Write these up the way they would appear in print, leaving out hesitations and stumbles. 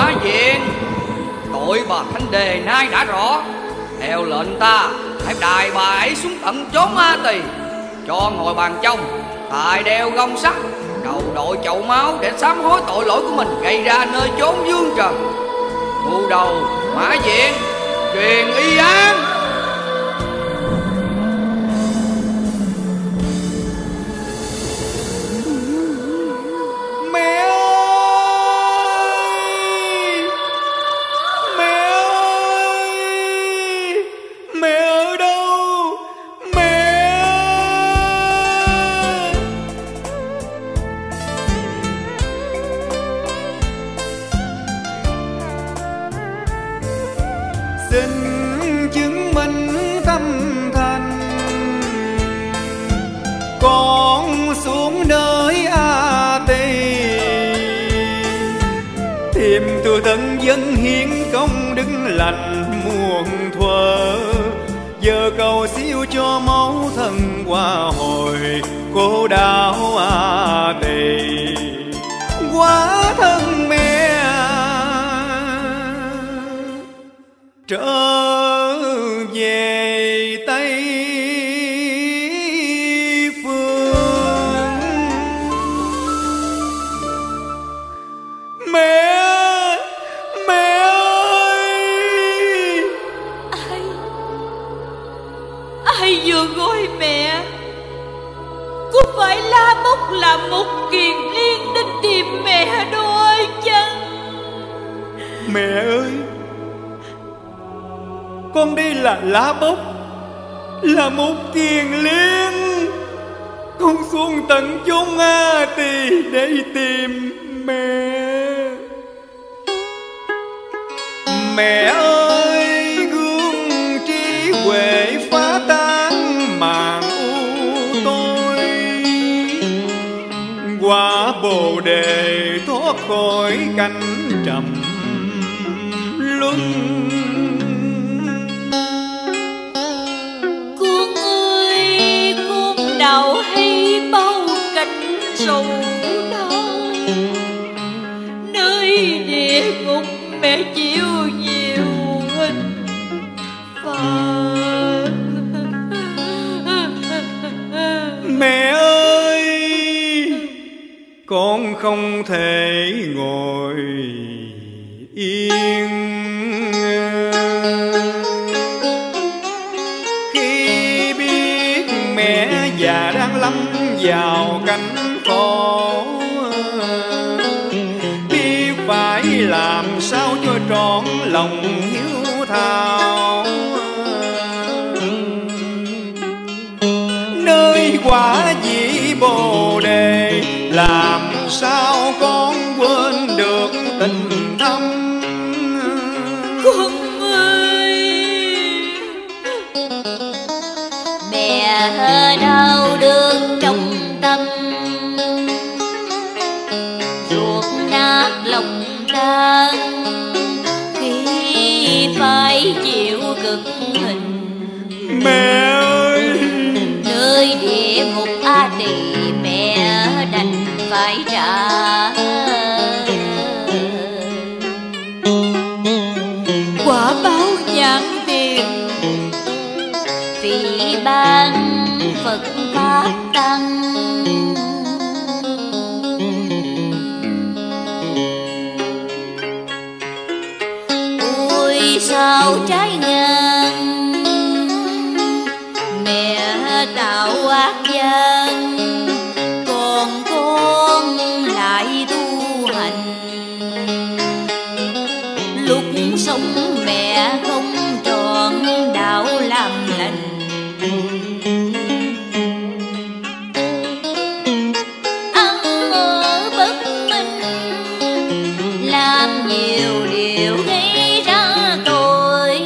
Mã Diện, tội bà Thanh Đề nay đã rõ. Theo lệnh ta, hãy đày bà ấy xuống tận chốn Ma Tỳ, cho ngồi bàn trong, tài đeo gông sắt, đầu đội chậu máu để sám hối tội lỗi của mình gây ra nơi chốn dương trần. Thu đầu Mã Diện, truyền y án. Xin chứng minh tâm thành, con xuống nơi A Tỳ, tìm từ thân dân hiến công đức lành muôn thuở. Giờ cầu siêu cho máu thân qua hồi cô đảo A Tỳ. Quá thân mẹ trở về Tây Phương. Mẹ ơi! Ai vừa gọi mẹ? Có phải La Bốc là một kiền liên đến tìm mẹ đôi chăng? Mẹ ơi, con đây là La Bốc, là một kiền liên. Con xuống tận chốn A Tỳ để tìm mẹ. Mẹ ơi, gương trí huệ phá tan màn u tối, quả Bồ Đề thoát khỏi cảnh trầm luân. Đau hay bao cảnh sầu đau, nơi địa ngục mẹ chịu nhiều hình phạt. Mẹ ơi, con không thể ngồi yên khi biết mẹ già đang lâm vào cảnh khổ. Biết phải làm sao cho trọn lòng hiếu thảo, nơi quả vị Bồ Đề làm sao con quên được tình thâm. Con ơi, mẹ đau đớn trong tâm, ruột nát lòng tan khi phải chịu cực hình. Mẹ ơi, nơi địa ngục A Tỳ mẹ đành phải trả. Quả báo nhãn tiền vì ban Phật Pháp Tăng. Ôi sao trái ngang mẹ tạo ác gian, còn con lại tu hành. Lúc sống mẹ không trọn đạo làm lành, ăn ở bất minh, làm nhiều điều gây ra tội.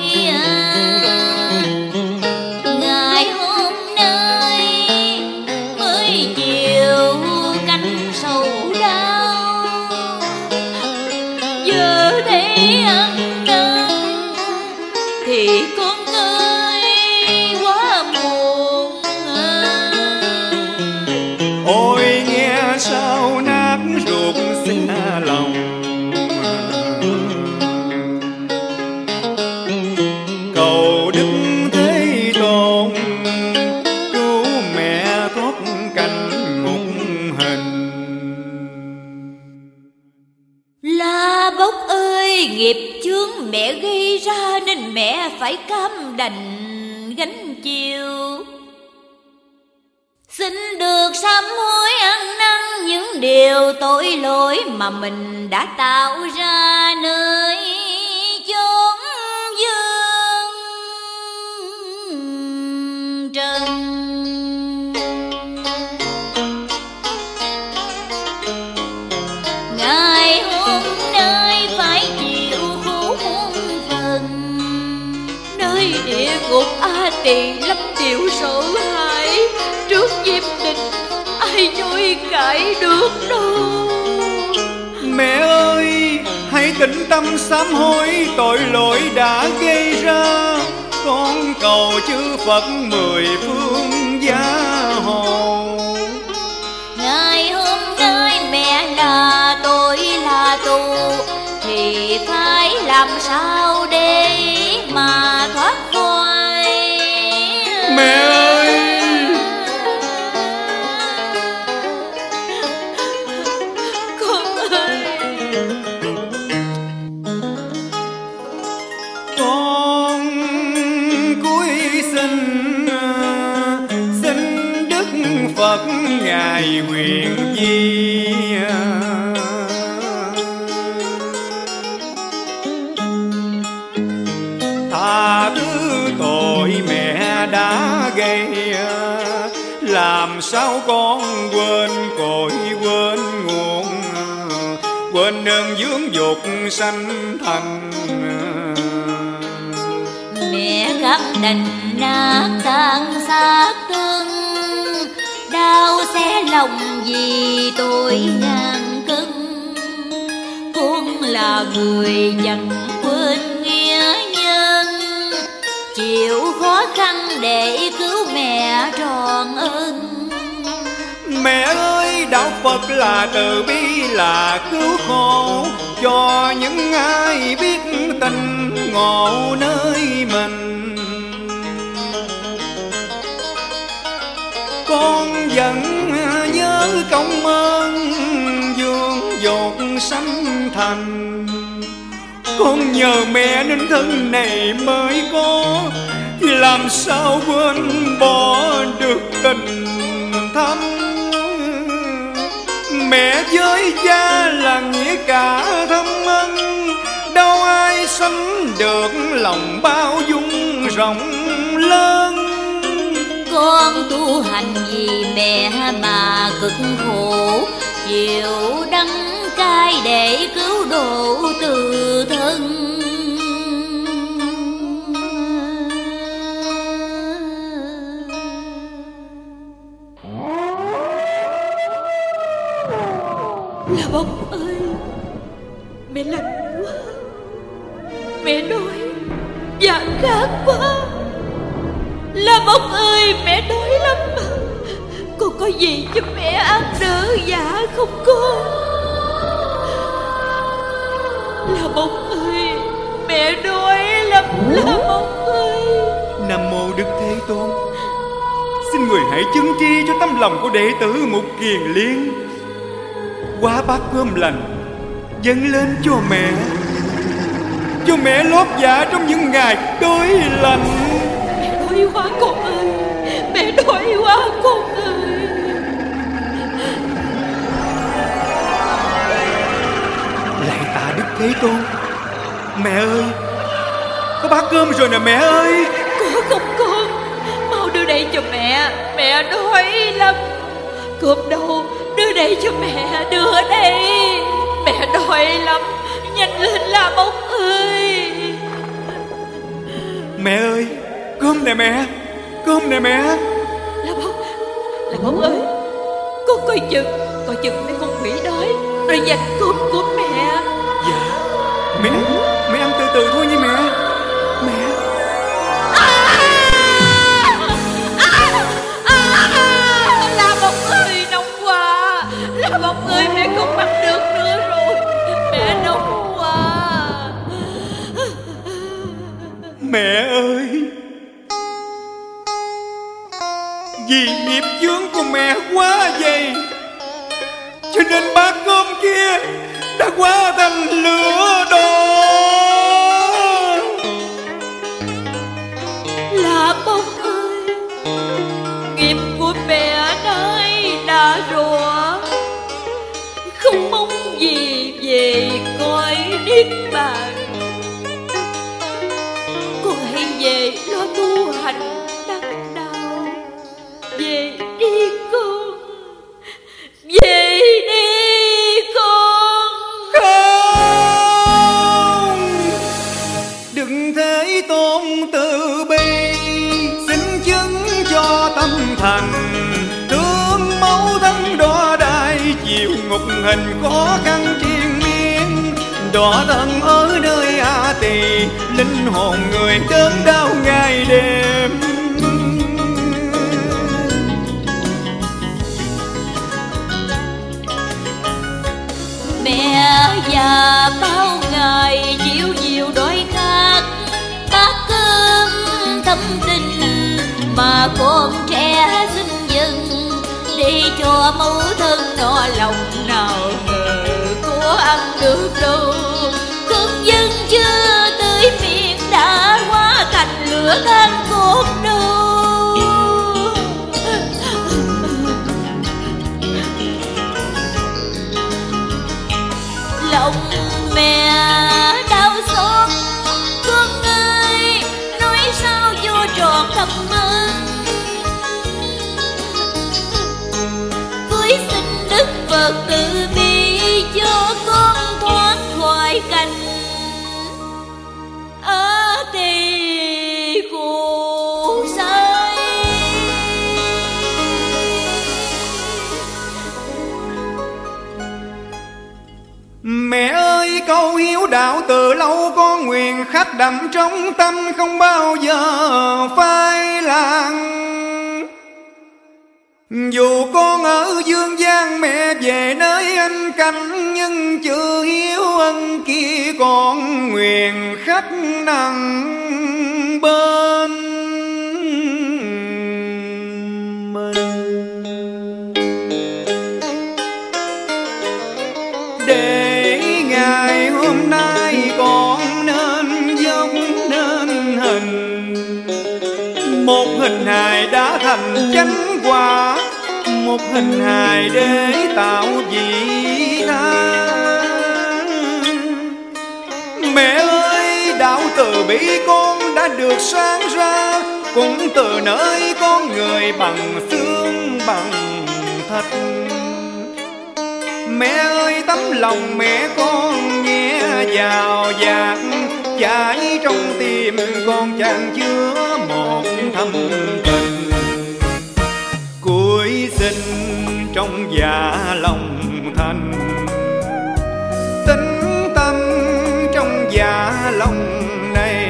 Ngày hôm nay mới chịu cánh sầu đau, giờ thấy ăn năn thì con ơi quá muộn. ôi nghe sao nát ruột xa lòng, La Bốc ơi, nghiệp chướng mẹ gây ra nên mẹ phải cam đành gánh chịu. Xin được sám hối ăn năn những điều tội lỗi mà mình đã tạo ra nơi chốn dương trần. Ngày hôm nay phải chịu khổ muôn phần, nơi địa ngục A Tỳ lắm điều sợ hãi. Trước diêm đình ai chối cãi được đâu. Mẹ ơi, hãy tĩnh tâm sám hối tội lỗi đã gây ra. Con cầu chư Phật mười phương gia hộ. Ngày hôm nay mẹ là tội là tù, thì phải làm sao để mà thoát khỏi. Mẹ ơi, con ơi, con cúi xin Đức Phật ngài nguyện di tha thứ tội mẹ đã gây. Làm sao con quên cội quên nguồn, quên ơn dưỡng dục sanh thành. mẹ cam đành nát tan xác thân, đau xé lòng vì tội ngàn cân. Con là người chẳng quên nghĩa nhân, chịu khó khăn để cứu mẹ trọn ơn. Mẹ ơi, đạo Phật là từ bi là cứu khổ, cho những ai biết tình ngộ nơi mình. Con vẫn nhớ công ơn dương dột sanh thành. Con nhờ mẹ nên thân này mới có, thì làm sao quên bỏ được tình thâm. Mẹ với cha là nghĩa cả thâm ân, đâu ai sánh được lòng bao dung rộng lớn. Con tu hành vì mẹ mà cực khổ, chịu đắng cay để cứu độ từ thân. La Bốc ơi, mẹ lạnh quá, mẹ đói và khát quá. La Bốc ơi, mẹ đói lắm. Con có gì cho mẹ ăn đỡ dạ không con? La Bốc ơi, mẹ đói lắm. La Bốc ơi. Nam mô Đức Thế Tôn. Xin người hãy chứng tri cho tâm lòng của đệ tử Mục Kiền Liên. Quá bát cơm lành dâng lên cho mẹ lót dạ trong những ngày đói lạnh. Mẹ đói quá con ơi, mẹ đói quá con ơi. Lạy tạ Đức Thế Tôn. Mẹ ơi, có bát cơm rồi nè mẹ ơi. Có không con? Mau đưa đây cho mẹ, mẹ đói lắm. Cơm đâu, đưa đây cho mẹ, đưa đây. Mẹ đói lắm, nhanh lên La Bốc ơi. Mẹ ơi, cơm nè mẹ, cơm nè mẹ. La Bốc ơi, con coi chừng mấy con quỷ đói rồi giành cơm của mẹ. Dạ, mẹ ăn từ từ thôi nha mẹ. La Bốc ơi, nóng quá. La Bốc ơi, mẹ không mặc được nữa rồi. Mẹ nóng quá. Mẹ ơi, vì nghiệp chướng của mẹ quá dày, cho nên bát cơm kia đã hóa thành niết bàn. Con hãy về lo tu hành đắc đạo. Về đi con, về đi con. Không, đừng Thế Tôn từ bi, xin chứng cho tâm thành. Thương mẫu thân đọa đài, chịu ngục hình khó khăn triền miên. Đọa thân ở nơi A Tỳ, linh hồn người đớn đau ngày đêm. Mẹ già bao ngày chịu nhiều đói khát, bát cơm thâm tình mà con trẻ xin dừng, để cho mẫu thân no lòng. Nào ngờ có ăn được đâu, cơm dân chưa tới miệng đã hóa thành lửa than cốt đâu. Lòng mẹ đau xót, con ơi nói sao vô tròn thầm ơn. Cúi xin Đức Phật từ bi cho con thoát khỏi cảnh ở tỳ khổ sai. Mẹ ơi câu hiếu đạo từ lâu con nguyện khắc đậm trong tâm, không bao giờ phai làng. Dù con ở dương gian mẹ về nơi anh cảnh, nhưng chữ hiếu ân kia con nguyện khắc nặng bên mình. Để ngày hôm nay con nên giống nên hình, một hình hài đã thành chánh quả, một hình hài để tạo vị tha. Mẹ ơi đạo từ bi con đã được sáng ra, cũng từ nơi con người bằng xương bằng thịt. Mẹ ơi tấm lòng mẹ con nhẹ vào dạt, chảy trong tim con chan chứa một thâm tình. Cuối sinh trong dạ lòng thành, tính tâm trong dạ lòng này.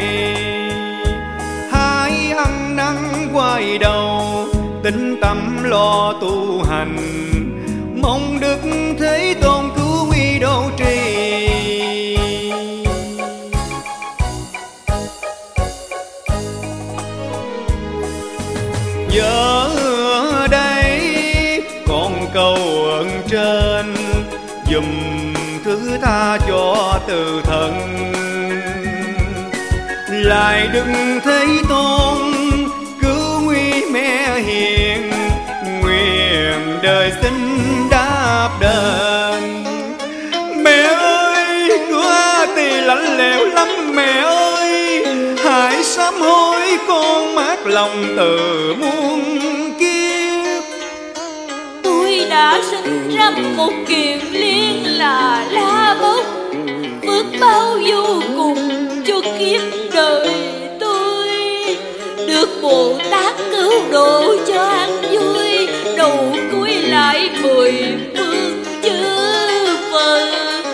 Hai ăn năn quay đầu, tính tâm lo tu hành, mong Đức Thế Tôn cứu nguy độ trì. Giờ đây con cầu ơn trên, dùm thứ tha cho từ thần. Lại Đức Thế Tôn cứu nguy mẹ hiền, nguyện đời xin đáp đền. Mẹ ơi cửa A Tỳ lạnh lẽo lắm mẹ ơi, hãy sám hối con mát lòng từ muôn kiếp. Tôi đã sinh ra một kiền liên là La Bốc, phước bao vô cùng cho kiếp đời tôi. Được Bồ Tát cứu độ cho an vui, đầu cuối lại mười phương chư Phật.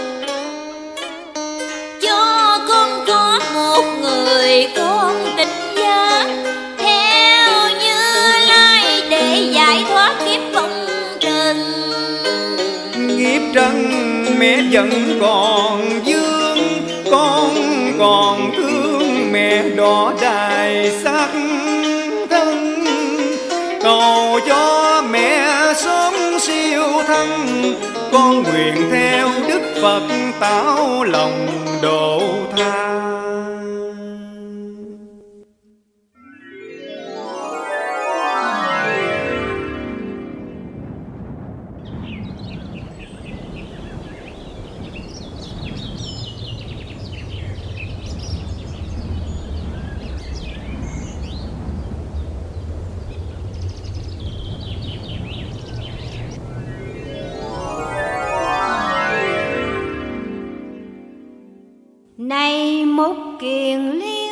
Cho con có một người con tình gia, theo Như Lai để giải thoát kiếp phong trần. Nghiệp trần mẹ vẫn còn vương, con còn thương mẹ đỏ đài xác thân. Cầu cho mẹ sớm siêu thân, con nguyện theo Đức Phật tảo lòng độ tha. Này Mục Kiền Liên,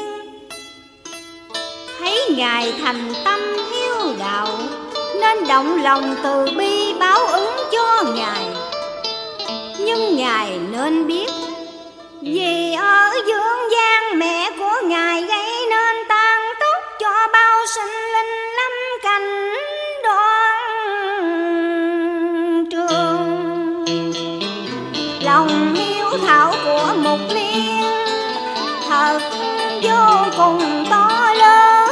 thấy Ngài thành tâm hiếu đạo, nên động lòng từ bi báo ứng cho Ngài. Nhưng Ngài nên biết, vì ở dương gian mẹ của Ngài gây nên tàn tốc cho bao sinh linh lâm cảnh đoan trường. Lòng hiếu thảo của Mục Liên thật vô cùng to lớn,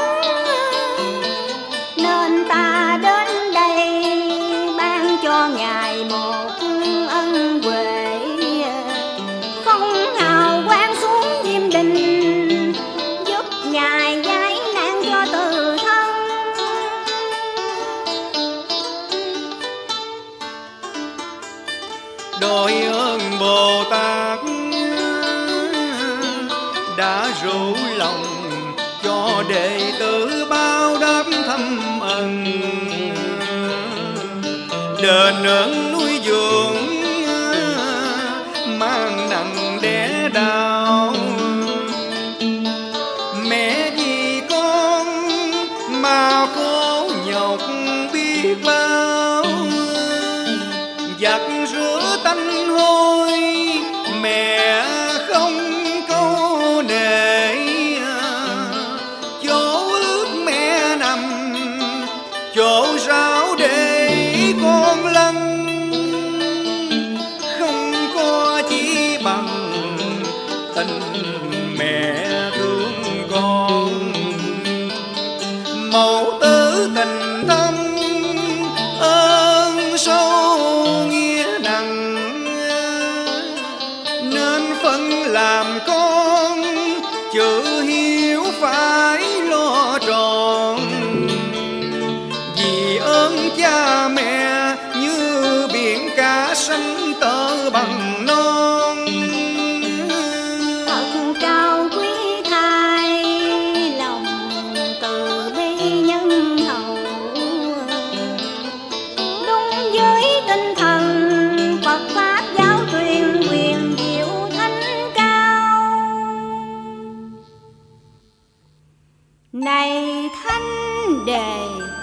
nên ta đến đây ban cho Ngài một ân huệ, không hào quang xuống Diêm Đình, giúp Ngài giải nạn cho từ thân. Đội ơn Bồ Tát đã rủ lòng cho đệ tử báo đáp thâm ân, đền ơn nuôi dưỡng mang nặng đẻ đau. Mẹ vì con mà khổ nhọc biết bao, giặt rửa tanh hôi mẹ không câu nệ, chỗ ước mẹ nằm chỗ ráo để con lăn, không có chi bằng tình mẹ thương con. Mẫu tử tình thâm ơn sâu nghĩa nặng, nên phân làm con chữ hiếu phải lo tròn. Vì ơn cha mẹ như biển cả xanh tơ bằng non, Thật cao quý thai lòng từ bi nhân hậu, đúng với tinh thần Phật pháp giáo truyền quyền diệu thánh cao. Này Thanh Đề,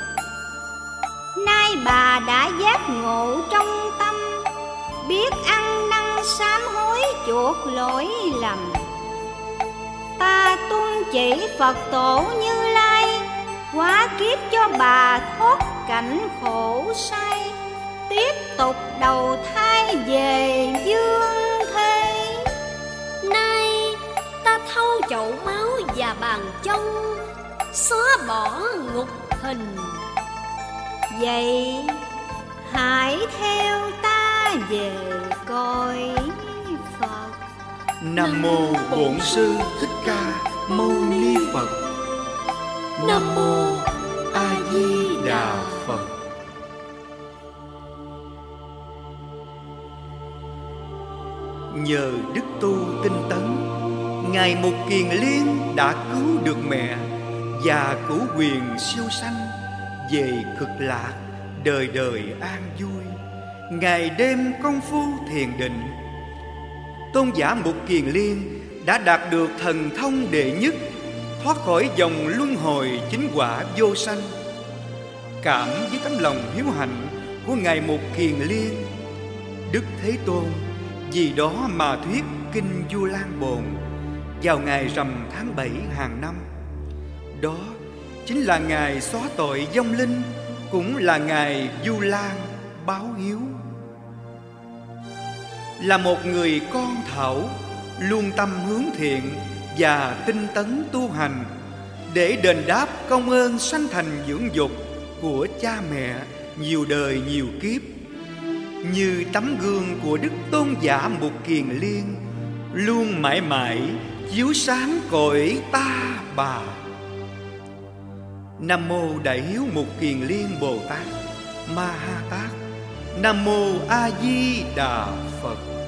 nay bà đã giác ngộ trong tâm, biết ăn năn sám hối chuộc lỗi lầm. Ta tuân chỉ Phật tổ Như Lai, hóa kiếp cho bà thoát cảnh khổ sai, tiếp tục đầu thai về dương thế. Nay ta thâu chậu máu và bàn châu, xóa bỏ ngục hình. Vậy hãy theo ta về cõi Phật. Nam mô Bổn Sư Thích Ca Mâu Ni Phật. Nam mô A Di Đà Phật. Nhờ đức tu tinh tấn, Ngài Mục Kiền Liên đã cứu được mẹ và cửu quyền siêu sanh về cực lạc, đời đời an vui. Ngày đêm công phu thiền định, tôn giả Mục Kiền Liên đã đạt được thần thông đệ nhất, thoát khỏi dòng luân hồi chính quả vô sanh. Cảm với tấm lòng hiếu hạnh của Ngài Mục Kiền Liên, Đức Thế Tôn vì đó mà thuyết kinh Vu Lan Bồn vào ngày rằm tháng 7 hàng năm. Đó chính là ngày xóa tội vong linh, cũng là ngày Vu Lan báo hiếu. Là một người con thảo, luôn tâm hướng thiện và tinh tấn tu hành, để đền đáp công ơn sanh thành dưỡng dục của cha mẹ nhiều đời nhiều kiếp. Như tấm gương của Đức Tôn giả Mục Kiền Liên, luôn mãi mãi chiếu sáng cõi ta bà. Nam mô Đại Hiếu Mục Kiền Liên Bồ Tát Ma Ha Tát. Nam mô A Di Đà Phật.